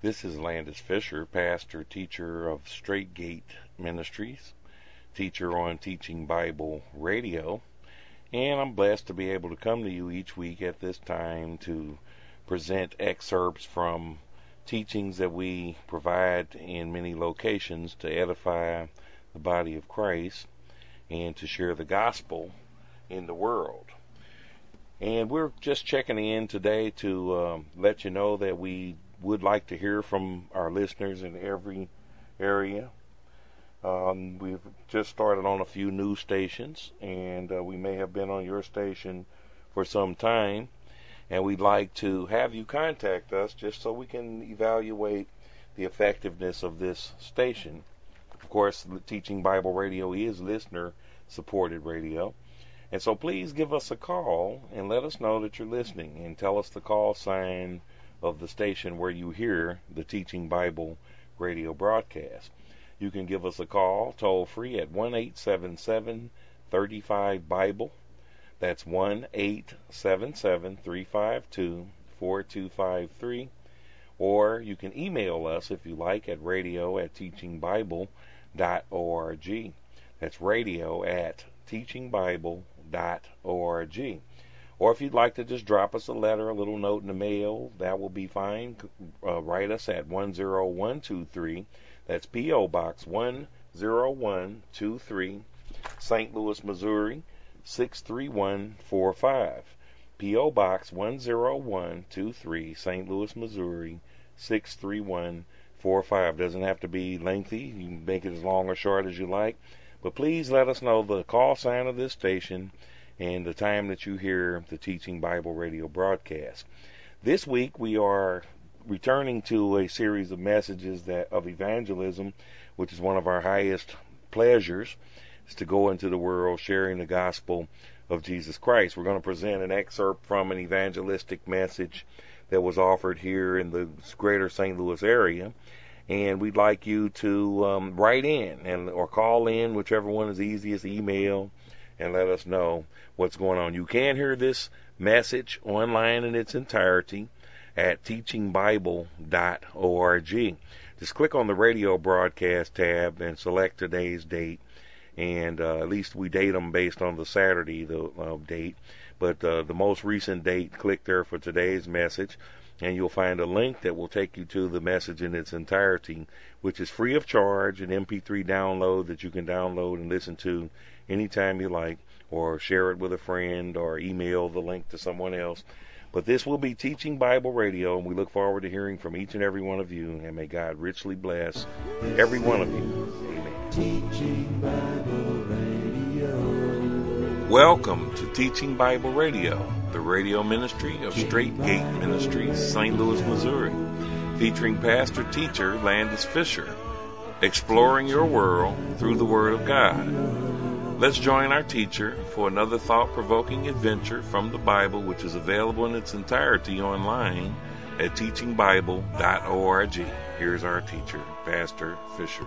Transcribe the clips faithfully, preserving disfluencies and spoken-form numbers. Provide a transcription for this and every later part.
This is Landis Fisher, pastor, teacher of Straight Gate Ministries, teacher on Teaching Bible Radio, and I'm blessed to be able to come to you each week at this time to present excerpts from teachings that we provide in many locations to edify the body of Christ and to share the gospel in the world. And we're just checking in today to um, let you know that we would like to hear from our listeners in every area. Um, we've just started on a few news stations, and uh, we may have been on your station for some time, and we'd like to have you contact us just so we can evaluate the effectiveness of this station. Of course, Teaching Bible Radio is listener-supported radio, and so please give us a call and let us know that you're listening, and tell us the call sign of the station where you hear the Teaching Bible Radio broadcast. You can give us a call toll free at one eight seven seven, three five, Bible. That's one eight seven seven, three five two, four two five three. Or you can email us if you like at radio at teaching bible dot org. That's radio at teaching bible dot org. Or if you'd like to just drop us a letter, a little note in the mail, that will be fine. Uh, write us at one zero one two three. That's P O. Box one zero one two three, Saint Louis, Missouri, six three one four five. P O. Box one zero one two three, Saint Louis, Missouri, six three one four five. Doesn't have to be lengthy. You can make it as long or short as you like. But please let us know the call sign of this station and the time that you hear the Teaching Bible Radio broadcast. This week we are returning to a series of messages that of evangelism, which is one of our highest pleasures, is to go into the world sharing the gospel of Jesus Christ. We're going to present an excerpt from an evangelistic message that was offered here in the greater Saint Louis area, and we'd like you to um, write in and or call in, whichever one is easiest, email, and let us know what's going on. You can hear this message online in its entirety at teaching bible dot org. Just click on the radio broadcast tab and select today's date, and uh, at least we date them based on the Saturday the uh, date, but uh, the most recent date, click there for today's message, and you'll find a link that will take you to the message in its entirety, which is free of charge, an M P three download that you can download and listen to anytime you like, or share it with a friend, or email the link to someone else. But this will be Teaching Bible Radio, and we look forward to hearing from each and every one of you, and may God richly bless every one of you. Amen. Teaching Bible Radio. Welcome to Teaching Bible Radio, the radio ministry of Straight Gate Ministries, Saint Louis, Missouri, featuring pastor-teacher Landis Fisher, exploring your world through the Word of God. Let's join our teacher for another thought-provoking adventure from the Bible, which is available in its entirety online at teaching bible dot org. Here's our teacher, Pastor Fisher.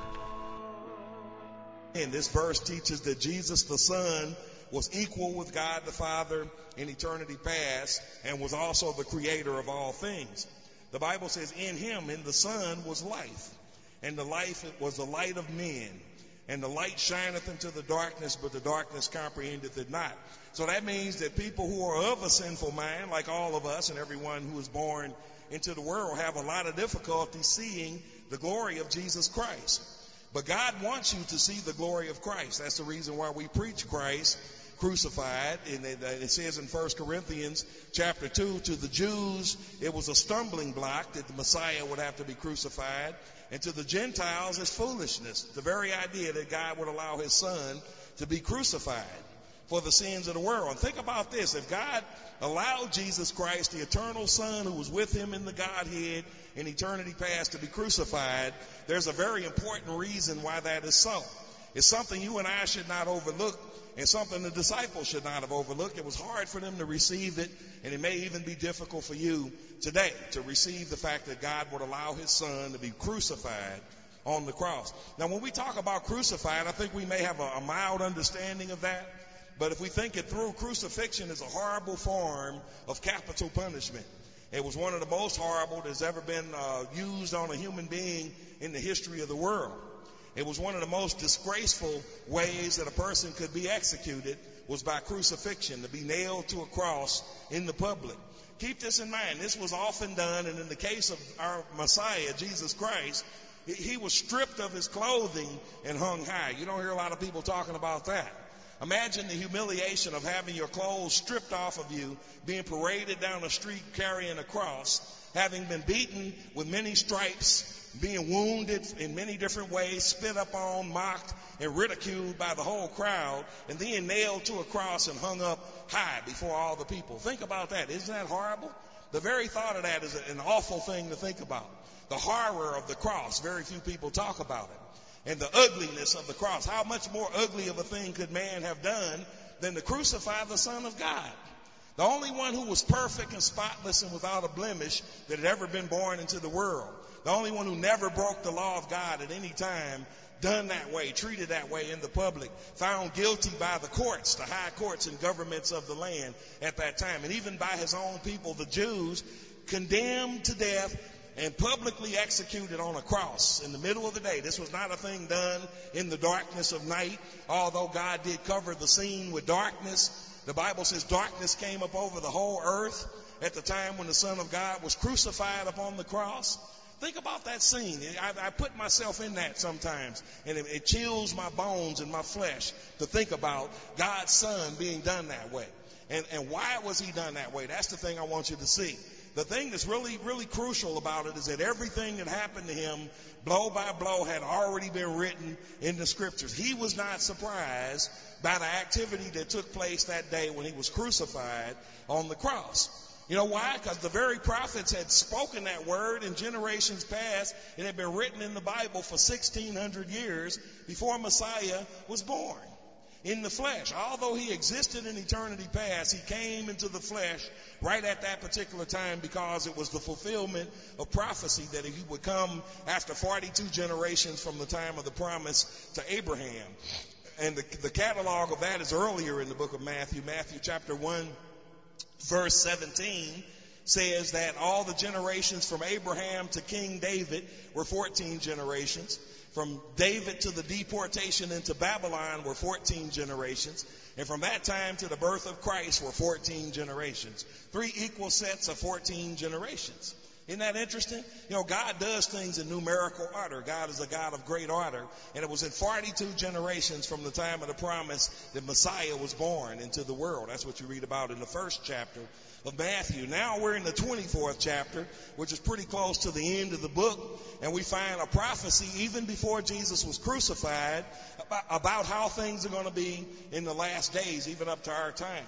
And this verse teaches that Jesus the Son was equal with God the Father in eternity past and was also the creator of all things. The Bible says, in him, in the Son, was life, and the life was the light of men. And the light shineth into the darkness, but the darkness comprehendeth it not. So that means that people who are of a sinful mind, like all of us and everyone who is born into the world, have a lot of difficulty seeing the glory of Jesus Christ. But God wants you to see the glory of Christ. That's the reason why we preach Christ crucified. And it says in First Corinthians chapter two, to the Jews it was a stumbling block that the Messiah would have to be crucified. And to the Gentiles, it's foolishness. The very idea that God would allow his Son to be crucified for the sins of the world. And think about this. If God allowed Jesus Christ, the eternal Son who was with him in the Godhead in eternity past, to be crucified, there's a very important reason why that is so. It's something you and I should not overlook, and something the disciples should not have overlooked. It was hard for them to receive it, and it may even be difficult for you today to receive the fact that God would allow his Son to be crucified on the cross. Now, when we talk about crucified, I think we may have a, a mild understanding of that, but if we think it through, crucifixion is a horrible form of capital punishment. It was one of the most horrible that's ever been uh, used on a human being in the history of the world. It was one of the most disgraceful ways that a person could be executed was by crucifixion, to be nailed to a cross in the public. Keep this in mind. This was often done, and in the case of our Messiah, Jesus Christ, he was stripped of his clothing and hung high. You don't hear a lot of people talking about that. Imagine the humiliation of having your clothes stripped off of you, being paraded down the street carrying a cross, having been beaten with many stripes, being wounded in many different ways, spit up on, mocked, and ridiculed by the whole crowd, and then nailed to a cross and hung up high before all the people. Think about that. Isn't that horrible? The very thought of that is an awful thing to think about. The horror of the cross, very few people talk about it. And the ugliness of the cross. How much more ugly of a thing could man have done than to crucify the Son of God? The only one who was perfect and spotless and without a blemish that had ever been born into the world. The only one who never broke the law of God at any time, done that way, treated that way in the public, found guilty by the courts, the high courts and governments of the land at that time, and even by his own people, the Jews, condemned to death and publicly executed on a cross in the middle of the day. This was not a thing done in the darkness of night, although God did cover the scene with darkness. The Bible says darkness came up over the whole earth at the time when the Son of God was crucified upon the cross. Think about that scene. I, I put myself in that sometimes, and it, it chills my bones and my flesh to think about God's Son being done that way. And, and why was he done that way? That's the thing I want you to see. The thing that's really, really crucial about it is that everything that happened to him, blow by blow, had already been written in the scriptures. He was not surprised by the activity that took place that day when he was crucified on the cross. You know why? Because the very prophets had spoken that word in generations past. It had been written in the Bible for sixteen hundred years before Messiah was born in the flesh. Although he existed in eternity past, he came into the flesh right at that particular time because it was the fulfillment of prophecy that he would come after forty-two generations from the time of the promise to Abraham. And the, the catalog of that is earlier in the book of Matthew. Matthew chapter one, verse seventeen says that all the generations from Abraham to King David were fourteen generations. From David to the deportation into Babylon were fourteen generations. And from that time to the birth of Christ were fourteen generations. Three equal sets of fourteen generations. Isn't that interesting? You know, God does things in numerical order. God is a God of great order. And it was in forty-two generations from the time of the promise that Messiah was born into the world. That's what you read about in the first chapter of Matthew. Now we're in the twenty-fourth chapter, which is pretty close to the end of the book. And we find a prophecy even before Jesus was crucified about, about how things are going to be in the last days, even up to our time.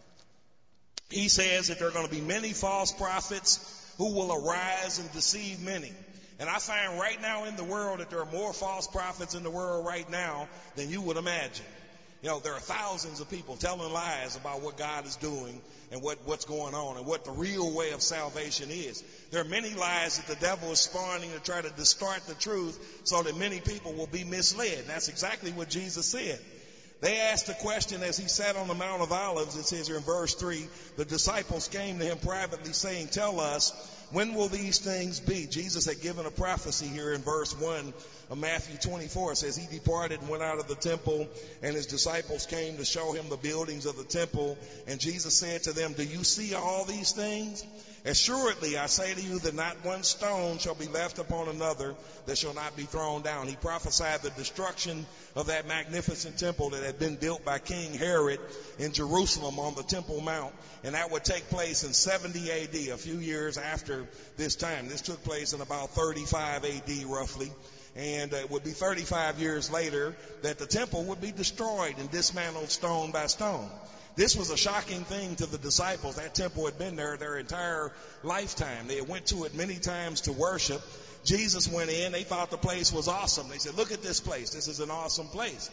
He says that there are going to be many false prophets who will arise and deceive many. And I find right now in the world that there are more false prophets in the world right now than you would imagine. You know, there are thousands of people telling lies about what God is doing and what, what's going on and what the real way of salvation is. There are many lies that the devil is spawning to try to distort the truth so that many people will be misled. And that's exactly what Jesus said. They asked a question as he sat on the Mount of Olives. It says here in verse three, the disciples came to him privately saying, tell us, when will these things be? Jesus had given a prophecy here in verse one of Matthew twenty-four. It says he departed and went out of the temple, and his disciples came to show him the buildings of the temple. And Jesus said to them, do you see all these things? Assuredly, I say to you that not one stone shall be left upon another that shall not be thrown down. He prophesied the destruction of that magnificent temple that had been built by King Herod in Jerusalem on the Temple Mount. And that would take place in seventy A D, a few years after this time. This took place in about thirty-five A D roughly. And it would be thirty-five years later that the temple would be destroyed and dismantled stone by stone. This was a shocking thing to the disciples. That temple had been there their entire lifetime. They went to it many times to worship. Jesus went in. They thought the place was awesome. They said, look at this place. This is an awesome place.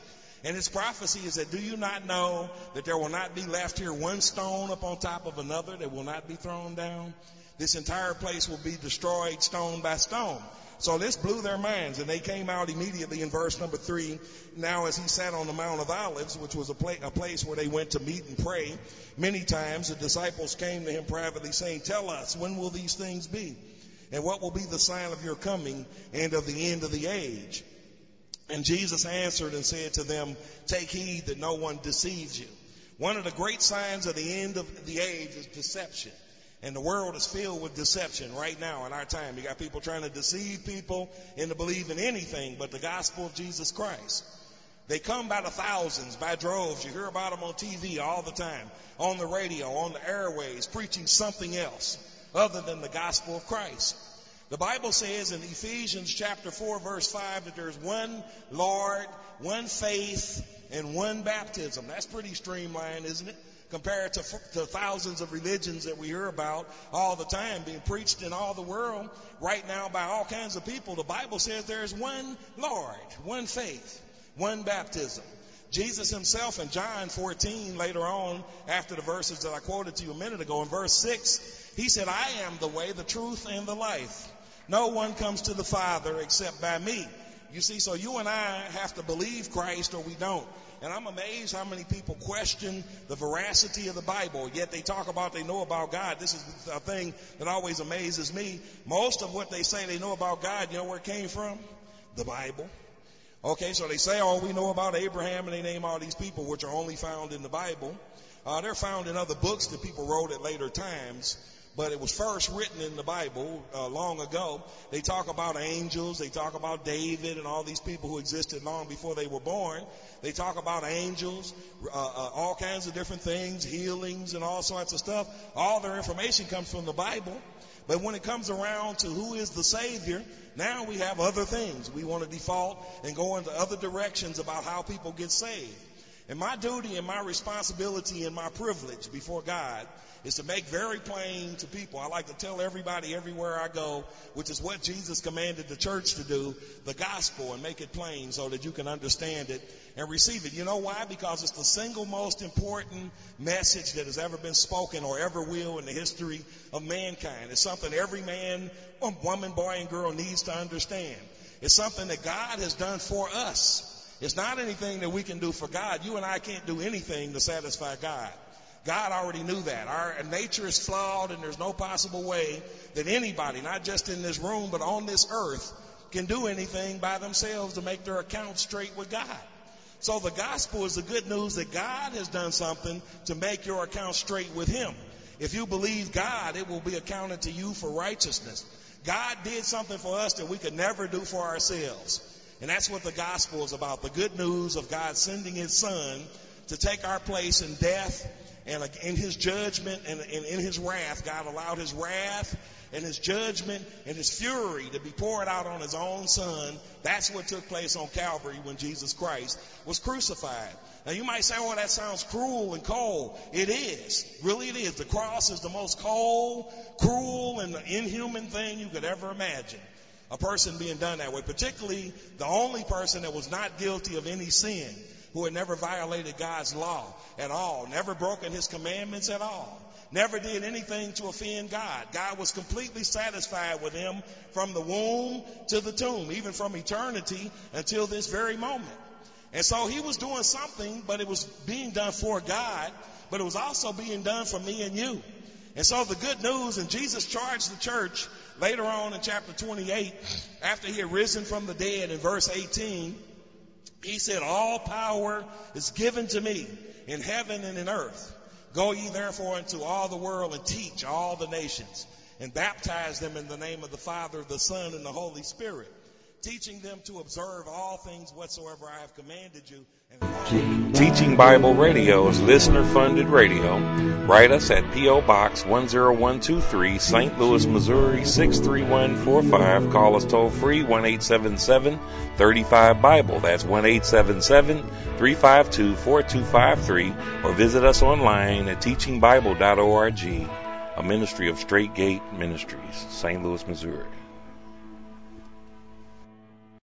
And its prophecy is that, do you not know that there will not be left here one stone upon top of another that will not be thrown down? This entire place will be destroyed stone by stone. So this blew their minds, and they came out immediately in verse number three. Now as he sat on the Mount of Olives, which was a, pla- a place where they went to meet and pray, many times the disciples came to him privately saying, tell us, when will these things be? And what will be the sign of your coming and of the end of the age? And Jesus answered and said to them, take heed that no one deceives you. One of the great signs of the end of the age is deception. And the world is filled with deception right now in our time. You got people trying to deceive people into believing anything but the gospel of Jesus Christ. They come by the thousands, by droves. You hear about them on T V all the time, on the radio, on the airways, preaching something else other than the gospel of Christ. The Bible says in Ephesians chapter four, verse five, that there's one Lord, one faith, and one baptism. That's pretty streamlined, isn't it? Compared to, to thousands of religions that we hear about all the time being preached in all the world right now by all kinds of people. The Bible says there's one Lord, one faith, one baptism. Jesus himself in John fourteen, later on, after the verses that I quoted to you a minute ago, in verse six, he said, I am the way, the truth, and the life. No one comes to the Father except by me. You see, so you and I have to believe Christ or we don't. And I'm amazed how many people question the veracity of the Bible, yet they talk about they know about God. This is a thing that always amazes me. Most of what they say they know about God, you know where it came from? The Bible. Okay, so they say, oh, we know about Abraham, and they name all these people, which are only found in the Bible. Uh, they're found in other books that people wrote at later times. But it was first written in the Bible uh, long ago. They talk about angels. They talk about David and all these people who existed long before they were born. They talk about angels, uh, uh, all kinds of different things, healings and all sorts of stuff. All their information comes from the Bible. But when it comes around to who is the Savior, now we have other things. We want to default and go into other directions about how people get saved. And my duty and my responsibility and my privilege before God is to make very plain to people. I like to tell everybody everywhere I go, which is what Jesus commanded the church to do, the gospel, and make it plain so that you can understand it and receive it. You know why? Because it's the single most important message that has ever been spoken or ever will in the history of mankind. It's something every man, woman, boy, and girl needs to understand. It's something that God has done for us. It's not anything that we can do for God. You and I can't do anything to satisfy God. God already knew that. Our nature is flawed, and there's no possible way that anybody, not just in this room, but on this earth, can do anything by themselves to make their account straight with God. So the gospel is the good news that God has done something to make your account straight with him. If you believe God, it will be accounted to you for righteousness. God did something for us that we could never do for ourselves. And that's what the gospel is about, the good news of God sending his son to take our place in death and in his judgment and in his wrath. God allowed his wrath and his judgment and his fury to be poured out on his own son. That's what took place on Calvary when Jesus Christ was crucified. Now you might say, oh, that sounds cruel and cold. It is. Really it is. The cross is the most cold, cruel, and inhuman thing you could ever imagine. A person being done that way, particularly the only person that was not guilty of any sin, who had never violated God's law at all, never broken his commandments at all, never did anything to offend God. God was completely satisfied with him from the womb to the tomb, even from eternity until this very moment. And so he was doing something, but it was being done for God, but it was also being done for me and you. And so the good news, and Jesus charged the church later on in chapter twenty-eight, after he had risen from the dead in verse eighteen, he said, all power is given to me in heaven and in earth. Go ye therefore into all the world and teach all the nations and baptize them in the name of the Father, the Son, and the Holy Spirit, teaching them to observe all things whatsoever I have commanded you. And Teaching Bible Radio is listener-funded radio. Write us at P O. Box one oh one two three, Saint Louis, Missouri six three one four five. Call us toll-free one eight seven seven, three five, Bible. That's one eight seven seven, three five two, four two five three. Or visit us online at teaching bible dot org, a ministry of Straight Gate Ministries, Saint Louis, Missouri.